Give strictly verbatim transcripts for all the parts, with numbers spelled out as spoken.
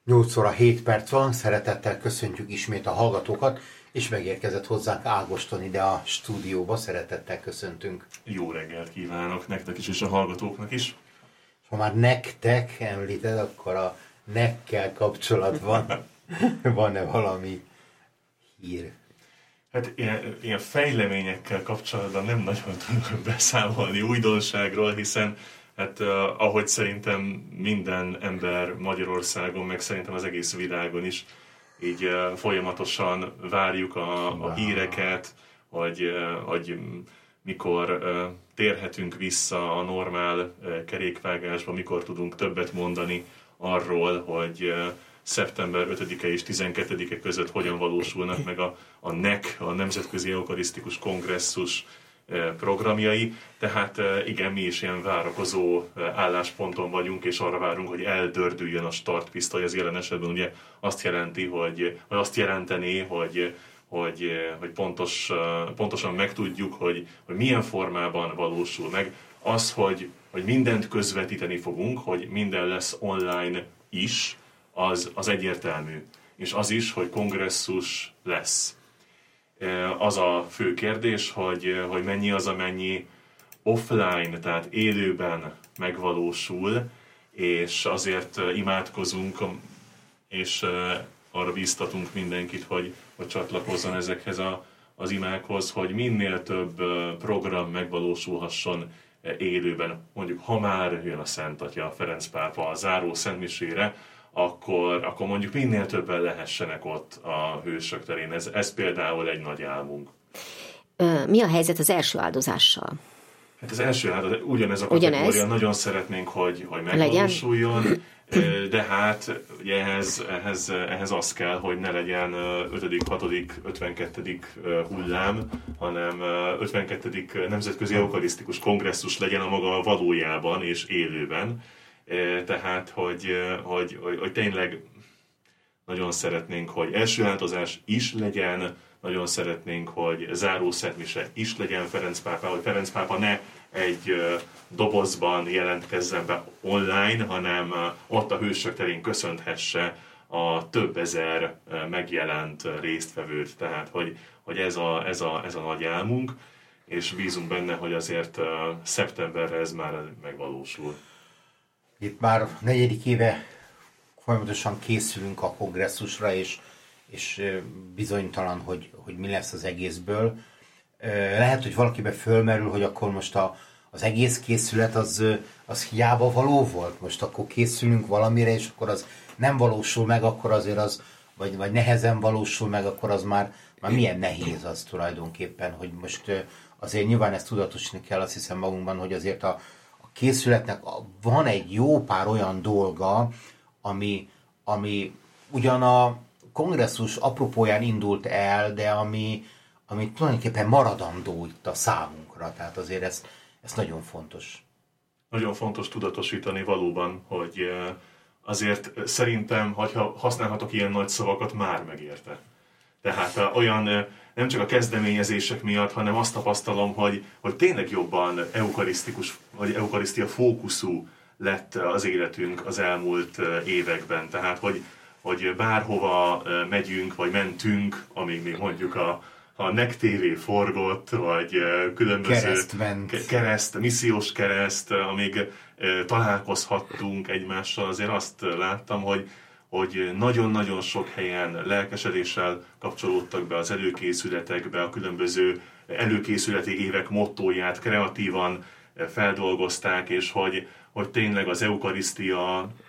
nyolc óra hét perc van, szeretettel köszöntjük ismét a hallgatókat, és megérkezett hozzánk Ágoston ide a stúdióba, szeretettel köszöntünk. Jó reggelt kívánok nektek is, és a hallgatóknak is. Ha már nektek említed, akkor a nekkel kapcsolatban van-e valami hír? Hát ilyen, ilyen fejleményekkel kapcsolatban nem nagyon tudok beszámolni újdonságról, hiszen hát uh, ahogy szerintem minden ember Magyarországon, meg szerintem az egész világon is, így uh, folyamatosan várjuk a, a híreket, hogy, uh, hogy mikor uh, térhetünk vissza a normál uh, kerékvágásba, mikor tudunk többet mondani arról, hogy uh, szeptember ötödike és tizenkettedike között hogyan valósulnak meg a, a en e ká, a Nemzetközi Eukarisztikus Kongresszus programjai, tehát igen, mi is ilyen várakozó állásponton vagyunk, és arra várunk, hogy eldördüljön a startpisztoly. Ez jelen esetben ugye azt jelenti, hogy, vagy azt jelenteni, hogy, hogy, hogy pontos, pontosan megtudjuk, hogy, hogy milyen formában valósul meg. Az, hogy, hogy mindent közvetíteni fogunk, hogy minden lesz online is, az, az egyértelmű. És az is, hogy kongresszus lesz. Az a fő kérdés, hogy, hogy mennyi az, amennyi offline, tehát élőben megvalósul, és azért imádkozunk, és arra bíztatunk mindenkit, hogy, hogy csatlakozzon ezekhez a, az imákhoz, hogy minél több program megvalósulhasson élőben. Mondjuk, ha már jön a Szent Atya, Ferenc pápa a záró szentmisére, Akkor, akkor mondjuk minél többen lehessenek ott a Hősök terén. Ez, ez például egy nagy álmunk. Mi a helyzet az első áldozással? Hát az első áldozás, ugyanez a kategória, ugyanez? Nagyon szeretnénk, hogy, hogy megvalósuljon, de hát ugye ehhez, ehhez, ehhez az kell, hogy ne legyen ötödik, hatodik, ötvenkettedik hullám, hanem ötvenkettedik Nemzetközi Eukarisztikus Kongresszus legyen a maga valójában és élőben. Tehát, hogy, hogy, hogy, hogy tényleg nagyon szeretnénk, hogy első áldozás is legyen, nagyon szeretnénk, hogy záró szentmise is legyen Ferenc pápa, hogy Ferenc pápa ne egy dobozban jelentkezzen be online, hanem ott a Hősök terén köszönthesse a több ezer megjelent résztvevőt. Tehát, hogy, hogy ez, a, ez, a, ez a nagy álmunk, és bízunk benne, hogy azért szeptemberre ez már megvalósul. Itt már negyedik éve folyamatosan készülünk a kongresszusra, és, és bizonytalan, hogy, hogy mi lesz az egészből. Lehet, hogy valakiben fölmerül, hogy akkor most a, az egész készület az, az hiába való volt. Most akkor készülünk valamire, és akkor az nem valósul meg, akkor azért az, vagy, vagy nehezen valósul meg, akkor az már, már milyen nehéz az tulajdonképpen, hogy most azért nyilván ezt tudatosítani kell, azt hiszem magunkban, hogy azért a készületnek van egy jó pár olyan dolga, ami, ami ugyan a kongresszus apropóján indult el, de ami, ami tulajdonképpen maradandó itt a számunkra. Tehát azért ez, ez nagyon fontos. Nagyon fontos tudatosítani valóban, hogy azért szerintem, ha használhatok ilyen nagy szavakat, már megérte. Tehát olyan nem csak a kezdeményezések miatt, hanem azt tapasztalom, hogy, hogy tényleg jobban eukarisztikus, vagy eukarisztia fókuszú lett az életünk az elmúlt években. Tehát, hogy, hogy bárhova megyünk, vagy mentünk, amíg még mondjuk a, a en e ká té vé forgott, vagy különböző kereszt, ment. kereszt, missziós kereszt, amíg találkozhattunk egymással, azért azt láttam, hogy hogy nagyon-nagyon sok helyen lelkesedéssel kapcsolódtak be az előkészületekbe, a különböző előkészületi évek mottóját kreatívan feldolgozták, és hogy, hogy tényleg az eukarisztia, a,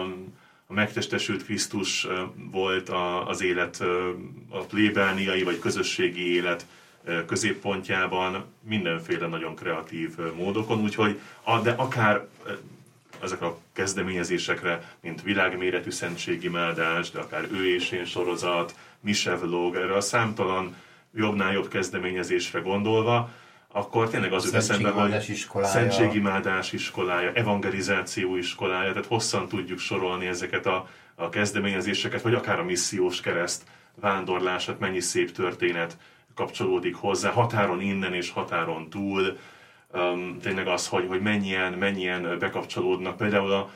a megtestesült Krisztus volt a, az élet, a plébániai vagy közösségi élet középpontjában mindenféle nagyon kreatív módokon, úgyhogy de akár ezek a kezdeményezésekre, mint világméretű szentségimádás, de akár ő és én sorozat, misevlog, erre a számtalan jobbnál jobb kezdeményezésre gondolva, akkor tényleg az jut eszembe, hogy szentségimádás iskolája, evangelizáció iskolája, tehát hosszan tudjuk sorolni ezeket a, a kezdeményezéseket, vagy akár a missziós kereszt vándorlását, mennyi szép történet kapcsolódik hozzá, határon innen és határon túl. Um, tényleg az, hogy, hogy mennyien, mennyien bekapcsolódnak. Például a,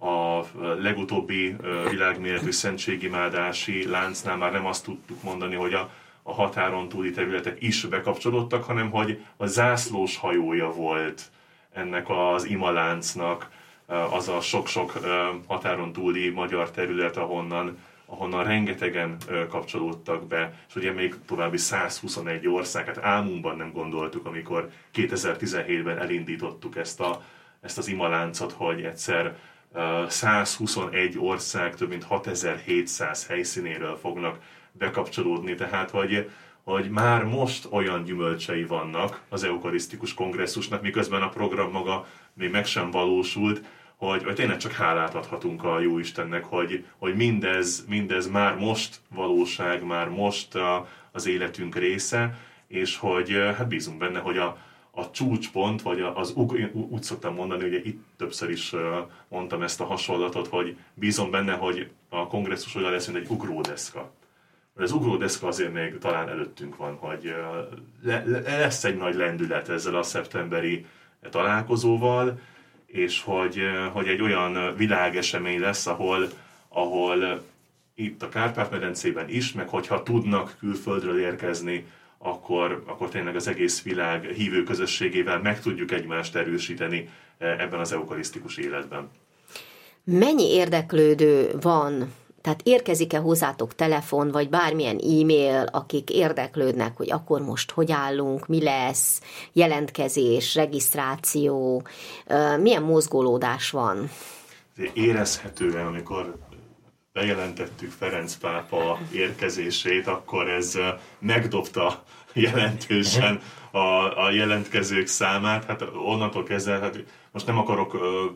a legutóbbi világméretű szentségimádási láncnál már nem azt tudtuk mondani, hogy a, a határon túli területek is bekapcsolódtak, hanem hogy a zászlós hajója volt ennek az imaláncnak az a sok-sok határon túli magyar terület, ahonnan, ahonnan rengetegen kapcsolódtak be, és ugye még további száz huszonegy ország, hát álmunkban nem gondoltuk, amikor kétezer-tizenhétben elindítottuk ezt, a, ezt az imaláncot, hogy egyszer száz huszonegy ország több mint hatezer-hétszáz helyszínéről fognak bekapcsolódni, tehát hogy, hogy már most olyan gyümölcsei vannak az eukarisztikus kongresszusnak, miközben a program maga még meg sem valósult, hogy, hogy tényleg csak hálát adhatunk a Jóistennek, hogy, hogy mindez, mindez már most valóság, már most a, az életünk része, és hogy hát bízunk benne, hogy a, a csúcspont, vagy az, úgy szoktam mondani, ugye itt többször is mondtam ezt a hasonlatot, hogy bízom benne, hogy a kongresszus olyan lesz, mint egy ugródeszka. Az ugródeszka azért még talán előttünk van, hogy le, le, lesz egy nagy lendület ezzel a szeptemberi találkozóval, és hogy, hogy egy olyan világesemény lesz, ahol, ahol itt a Kárpát-medencében is, meg hogyha tudnak külföldről érkezni, akkor, akkor tényleg az egész világ hívő közösségével meg tudjuk egymást erősíteni ebben az eukarisztikus életben. Mennyi érdeklődő van? Tehát érkezik-e hozzátok telefon, vagy bármilyen e-mail, akik érdeklődnek, hogy akkor most hogy állunk, mi lesz, jelentkezés, regisztráció, milyen mozgolódás van? Érezhetően, amikor bejelentettük Ferenc pápa érkezését, akkor ez megdobta jelentősen a, a jelentkezők számát. Hát onnantól kezdve, hát most nem akarok ö,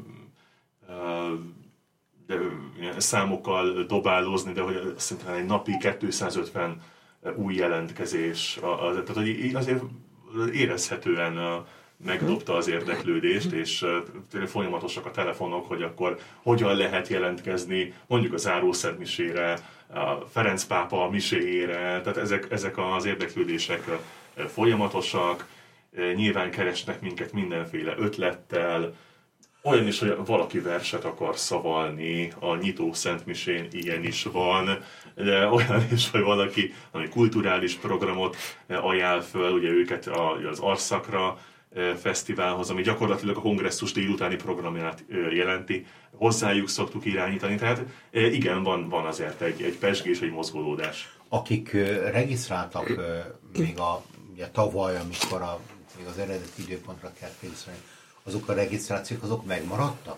ö, de, számokkal dobálózni, de hogy szerintem egy napi kétszázötven új jelentkezés. Tehát hogy azért érezhetően megdobta az érdeklődést, és folyamatosak a telefonok, hogy akkor hogyan lehet jelentkezni mondjuk a zárószentmisére, a Ferenc pápa miséjére, tehát ezek, ezek az érdeklődések folyamatosak, nyilván keresnek minket mindenféle ötlettel, olyan is, hogy valaki verset akar szavalni, a nyitó szentmisén ilyen is van, de olyan is, hogy valaki ami kulturális programot ajánl föl, ugye őket az Arszakra fesztiválhoz, ami gyakorlatilag a kongresszus délutáni programját jelenti, hozzájuk szoktuk irányítani, tehát igen, van, van azért egy, egy pezsgés, egy mozgolódás. Akik regisztráltak még a, ugye, tavaly, amikor a, még az eredeti időpontra kell regisztrálni, azok a regisztrációk, azok megmaradtak?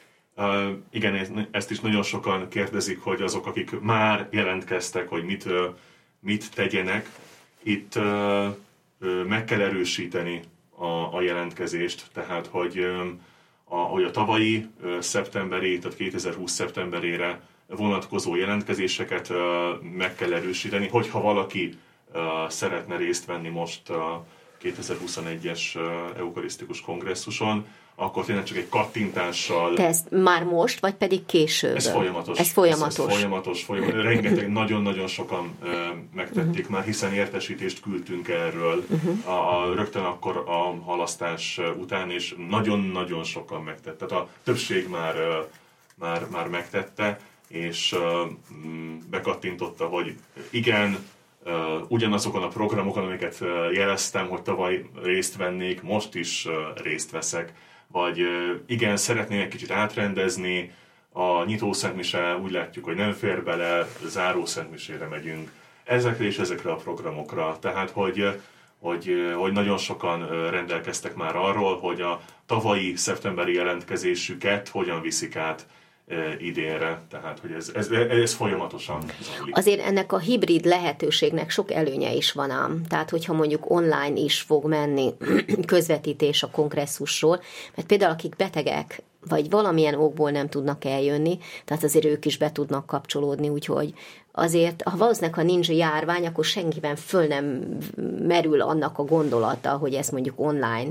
Uh, igen, ezt is nagyon sokan kérdezik, hogy azok, akik már jelentkeztek, hogy mit, mit tegyenek, itt uh, meg kell erősíteni a, a jelentkezést, tehát hogy a, hogy a tavalyi szeptemberi, tehát kétezer-húsz szeptemberére vonatkozó jelentkezéseket meg kell erősíteni, hogyha valaki szeretne részt venni most a kétezer-huszonegyes eukarisztikus kongresszuson, akkor tényleg csak egy kattintással... De ez már most, vagy pedig később? Ez folyamatos. Ez folyamatos. Ez, ez folyamatos, folyamatos. Rengeteg, nagyon-nagyon sokan uh, megtették uh-huh. már, hiszen értesítést küldtünk erről uh-huh. a, a, rögtön akkor a halasztás után, és nagyon-nagyon sokan megtette. Tehát a többség már, uh, már, már megtette, és uh, bekattintotta, hogy igen, Uh, ugyanazokon a programokon, amiket uh, jeleztem, hogy tavaly részt vennék, most is uh, részt veszek. Vagy uh, igen, szeretnék egy kicsit átrendezni, a nyitó szentmise úgy látjuk, hogy nem fér bele, záró szentmisére megyünk. Ezekre és ezekre a programokra. Tehát, hogy, hogy, hogy nagyon sokan rendelkeztek már arról, hogy a tavalyi szeptemberi jelentkezésüket hogyan viszik át idénre, tehát hogy ez, ez, ez folyamatosan zajlik. Azért ennek a hibrid lehetőségnek sok előnye is van ám. Tehát, hogyha mondjuk online is fog menni közvetítés a kongresszusról, mert például akik betegek, vagy valamilyen okból nem tudnak eljönni, tehát azért ők is be tudnak kapcsolódni, úgyhogy azért, ha valószínűleg, ha nincs járvány, akkor senkiben föl nem merül annak a gondolata, hogy ezt mondjuk online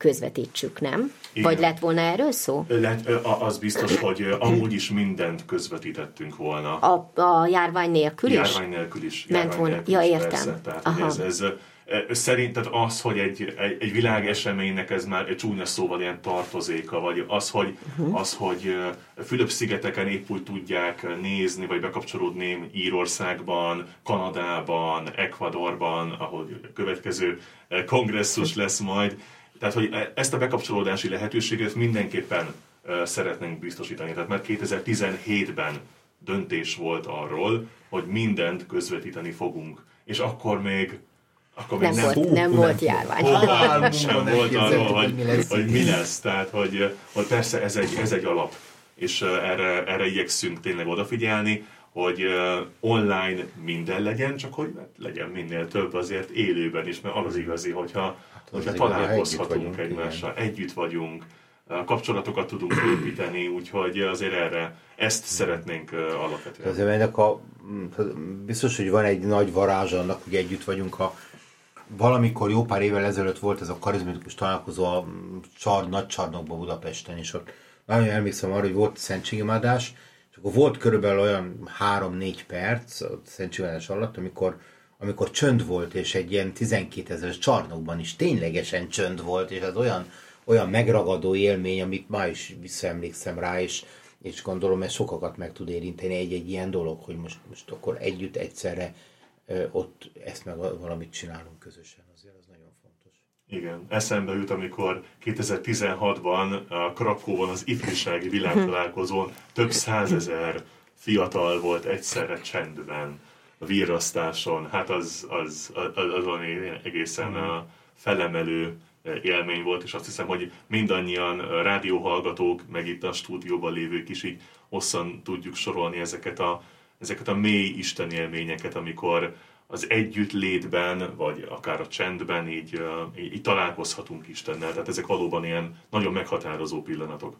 közvetítsük, nem? Igen. Vagy lett volna erről szó? Lett, az biztos, hogy amúgy is mindent közvetítettünk volna. A, a járvány nélkül is? Járvány nélkül is. Ment járvány volna. nélkül Ja, is, értem. Persze. Tehát, Aha. ez, ez, szerint, tehát az, hogy egy, egy, egy világeseménynek ez már egy csúnya szóval ilyen tartozéka, vagy az, hogy, uh-huh. az, hogy Fülöp-szigeteken épp úgy tudják nézni, vagy bekapcsolódni Írországban, Kanadában, Ecuadorban, ahol a következő kongresszus lesz majd. Tehát, hogy ezt a bekapcsolódási lehetőséget mindenképpen szeretnénk biztosítani. Tehát már kétezer-tizenhétben döntés volt arról, hogy mindent közvetíteni fogunk. És akkor még Akkor nem, nem, volt, hú, nem volt járvány. Nem sem volt arról, hogy, mi lesz, hogy mi lesz. Tehát, hogy, hogy persze ez egy, ez egy alap. És erre, erre igyekszünk tényleg odafigyelni, hogy online minden legyen, csak hogy legyen minél több azért élőben is, mert az igazi, hogyha, hát, hogyha találkozhatunk együtt egymással, igen. együtt vagyunk, kapcsolatokat tudunk építeni, úgyhogy azért erre ezt szeretnénk alapvetően. Azért ennek a, biztos, hogy van egy nagy varázs annak, hogy együtt vagyunk. A, valamikor jó pár évvel ezelőtt volt ez a karizmatikus találkozó a csar, nagy csarnokban Budapesten, és ott nagyon emlékszem arra, hogy volt szentségimádás, és akkor volt körülbelül olyan három-négy perc a szentségimádás alatt, amikor, amikor csönd volt, és egy ilyen tizenkétezeres csarnokban is ténylegesen csönd volt, és az olyan olyan megragadó élmény, amit ma is visszaemlékszem rá, és, és gondolom, ez sokakat meg tud érinteni egy-egy ilyen dolog, hogy most, most akkor együtt, egyszerre ö, ott ezt meg valamit csinálunk közösen, azért az nagyon fontos. Igen, eszembe jut, amikor kétezer-tizenhatban a Krakóban az ifjúsági világtalálkozón több százezer fiatal volt egyszerre csendben, a virrasztáson, hát az, az, az, az valami egészen hmm. felemelő élmény volt, és azt hiszem, hogy mindannyian rádióhallgatók, meg itt a stúdióban lévők is így hosszan tudjuk sorolni ezeket a, ezeket a mély isteni élményeket, amikor az együttlétben, vagy akár a csendben így, így, így találkozhatunk Istennel. Tehát ezek valóban ilyen nagyon meghatározó pillanatok.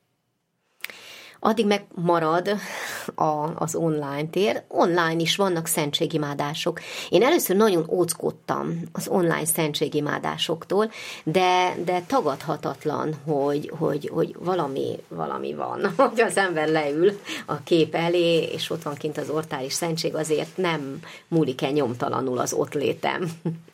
Addig meg marad a, az online tér. Online is vannak szentségimádások. Én először nagyon óckodtam az online szentségimádásoktól, de, de tagadhatatlan, hogy, hogy, hogy valami, valami van. Hogy az ember leül a kép elé, és ott van kint az ortális szentség, azért nem múlik el nyomtalanul az ott létem.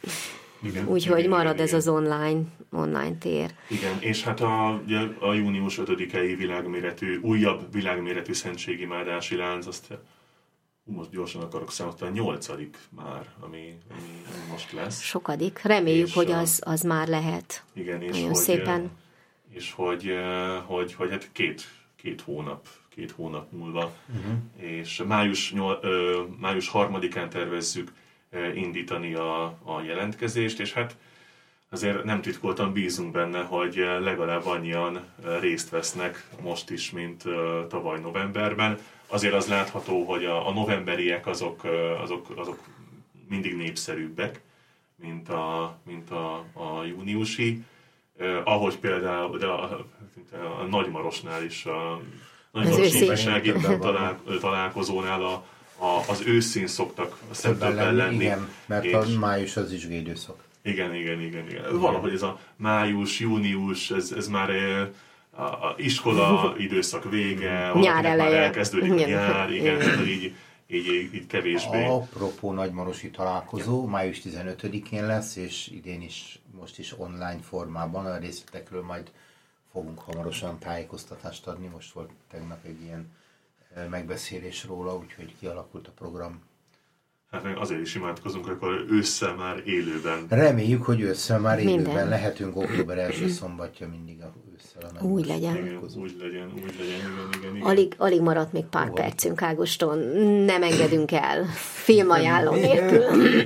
Úgyhogy marad igen, ez igen. az online, online tér. Igen, és hát a, a június ötödikei világméretű, újabb világméretű szentségimádási lánc, azt most gyorsan akarok számolni, a nyolcadik már, ami, ami most lesz. Sokadik. Reméljük, és hogy az, az már lehet. Igen, és nagyon hogy, szépen. És hogy, hogy, hogy hát két, két hónap, két hónap múlva, uh-huh. és május, nyol, május harmadikán tervezzük indítani a, a jelentkezést, és hát azért nem titkoltan bízunk benne, hogy legalább annyian részt vesznek most is, mint tavaly novemberben. Azért az látható, hogy a, a novemberiek azok, azok, azok mindig népszerűbbek, mint a, mint a, a júniusi. Eh, ahogy például de a, a Nagymarosnál is, a Nagymarosi ifjúsági talál, találkozónál a A, az őszín szoktak szeptemberben lenni. lenni. Igen, mert és... a május az is időszak. Igen, igen, igen, igen. Valahogy ez a május, június, ez, ez már a, a iskola időszak vége, nyár eleje. Már elkezdődik igen. a nyár, igen, igen. Így, így, így, így kevésbé. Apropó nagymarosi találkozó, ja. május tizenötödikén lesz, és idén is, most is online formában, a részletekről majd fogunk hamarosan tájékoztatást adni. Most volt tegnap egy ilyen megbeszélés róla, úgyhogy kialakult a program. Hát meg azért is imádkozunk, hogy akkor ősszel már élőben. Reméljük, hogy ősszel már élőben Minden. lehetünk. Október első szombatja mindig a ősszel a úgy legyen. Igen, úgy legyen, úgy legyen, igen, igen, igen. Alig, alig maradt még pár oh. percünk, Ágoston. Nem engedünk el. Filmajánló nélkül.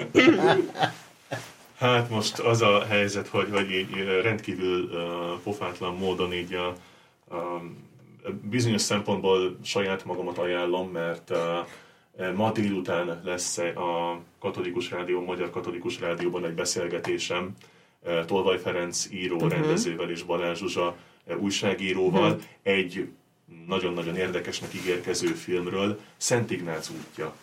Hát most az a helyzet, hogy, hogy így rendkívül uh, pofátlan módon így a, a bizonyos szempontból saját magamat ajánlom, mert uh, ma délután lesz a Katolikus Rádió, Magyar Katolikus Rádióban egy beszélgetésem uh, Tolvaj Ferenc író, uh-huh. rendezővel és Balázs Zsuzsa uh, újságíróval uh-huh. egy nagyon-nagyon érdekesnek ígérkező filmről, Szent Ignác útja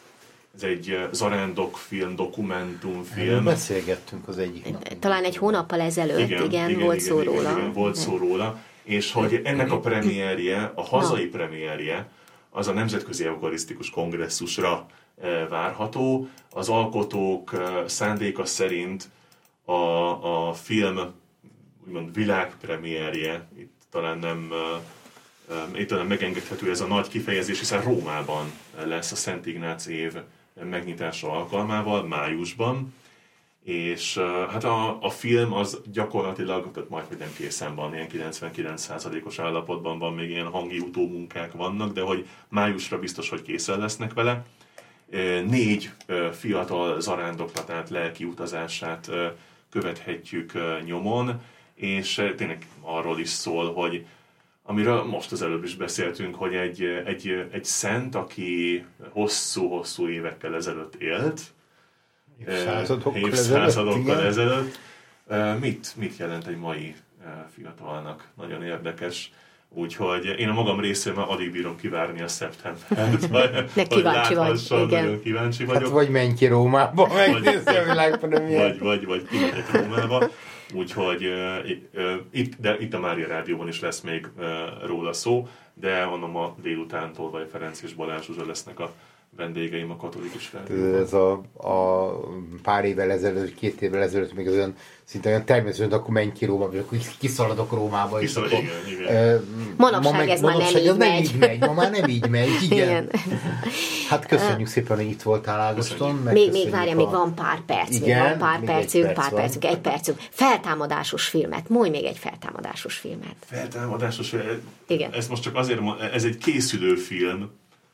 ez egy zarándokfilm, dokumentumfilm. Erről beszélgettünk az egyik nap. Talán egy hónappal ezelőtt, igen, igen, igen volt igen, szó igen, róla. Igen, volt szó róla, és hogy ennek a premierje, a hazai no. premierje, az a Nemzetközi Eukarisztikus Kongresszusra várható. Az alkotók szándéka szerint a, a film úgymond világpremierje, itt talán nem itt talán megengedhető ez a nagy kifejezés, hiszen Rómában lesz a Szent Ignác év megnyitása alkalmával, májusban, és hát a, a film az gyakorlatilag, tehát majd, hogy nem készen van, ilyen kilencvenkilenc százalékos állapotban van, még ilyen hangi utómunkák vannak, de hogy májusra biztos, hogy készen lesznek vele. Négy fiatal zarándoklatát, lelki utazását követhetjük nyomon, és tényleg arról is szól, hogy amiről most az előbb is beszéltünk, hogy egy, egy, egy szent, aki hosszú-hosszú évekkel ezelőtt élt, évszázadokkal, évszázadokkal ezelőtt, ezelőtt mit, mit jelent egy mai fiatalnak? Nagyon érdekes. Úgyhogy én a magam részéről addig bírom kivárni a szeptembert. Ne kíváncsi vagy, igen. Nagyon kíváncsi vagyok. Hát vagy menj ki Rómába, megnézni a világpremiért. Vagy, vagy, vagy kimegyek Rómába. Úgyhogy uh, uh, itt, de itt a Mária Rádióban is lesz még uh, róla szó, de mondom a délutántól vagy Ferenc és Balázs Zsuzsa lesznek a vendégeim a Katolikus Rádióban. Ez a, a pár évvel ezelőtt, két évvel ezelőtt még az olyan szinte olyan természetesen, hogy akkor menj ki Rómába, és akkor kiszaladok Rómába. Kiszalad, és igen, akkor, igen. Uh, manapság ma meg, ez manapság már nem, így, nem így megy. Ma már nem így megy, igen. igen. Hát köszönjük uh, szépen, hogy itt voltál Ágoston. Még, még várja, a... még van pár perc. Igen, még van pár percünk, perc pár van. percünk, egy percünk. Feltámadásos filmet. Mondj még egy feltámadásos filmet. Feltámadásos filmet? Igen. Ez most csak azért, ez egy készülő film,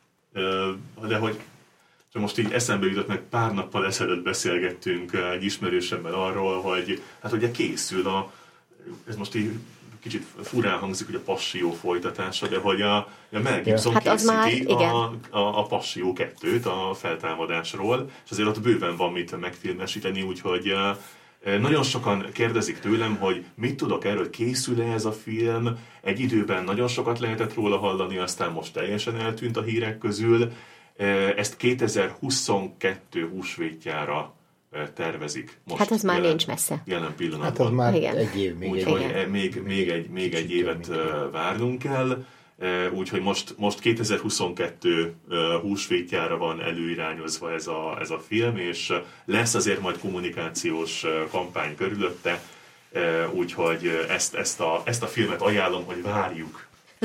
de hogy most így eszembe jutott, meg pár nappal ezelőtt beszélgettünk egy ismerősemmel arról, hogy hát ugye készül a, ez most így kicsit furán hangzik, hogy a Passió folytatása, de hogy a, a Mel Gibson hát készíti már, a, a, a Passió kettőt a feltámadásról, és azért ott bőven van mit megfilmesíteni, úgyhogy nagyon sokan kérdezik tőlem, hogy mit tudok erről, készül-e ez a film, egy időben nagyon sokat lehetett róla hallani, aztán most teljesen eltűnt a hírek közül. Ezt kétezer-huszonkettő húsvétjára tervezik. Most hát ez már jelen, nincs messze. Jelen pillanatban. Hát az már igen. egy év még. Úgyhogy még, még, még egy, még egy évet várnunk kell. Úgyhogy most, most kétezer-huszonkettő húsvétjára van előirányozva ez a, ez a film, és lesz azért majd kommunikációs kampány körülötte. Úgyhogy ezt, ezt, a, ezt a filmet ajánlom, hogy várjuk.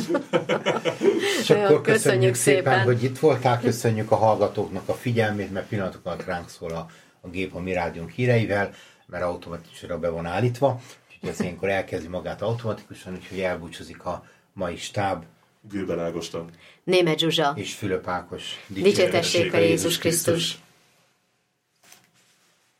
És akkor köszönjük, köszönjük szépen, szépen, hogy itt voltál, köszönjük a hallgatóknak a figyelmét, mert pillanatokat ránk szól a, a gép a mi rádiónk híreivel, mert automatikusan be van állítva, úgyhogy ez ilyenkor elkezdi magát automatikusan, úgyhogy elbúcsúzik a mai stáb. Gőbel Ágoston, Németh Zsuzsa és Fülöp Ákos. Dicsértessék a Jézus Krisztus!